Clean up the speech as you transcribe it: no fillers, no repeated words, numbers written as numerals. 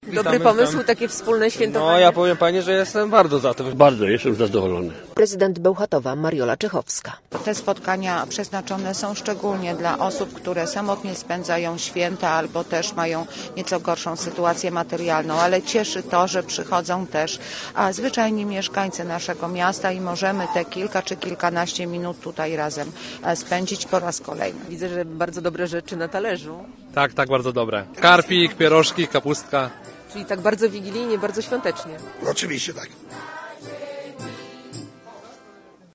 Dobry pomysł, takie wspólne świętowanie. No ja powiem pani, że jestem bardzo za tym. Bardzo jestem zadowolony. Prezydent Bełchatowa Mariola Czechowska. Te spotkania przeznaczone są szczególnie dla osób, które samotnie spędzają święta albo też mają nieco gorszą sytuację materialną, ale cieszy to, że przychodzą też zwyczajni mieszkańcy naszego miasta i możemy te kilka czy kilkanaście minut tutaj razem spędzić po raz kolejny. Widzę, że bardzo dobre rzeczy na talerzu. Tak, bardzo dobre. Karpik, pierożki, kapustka. Czyli tak bardzo wigilijnie, bardzo świątecznie. Oczywiście tak.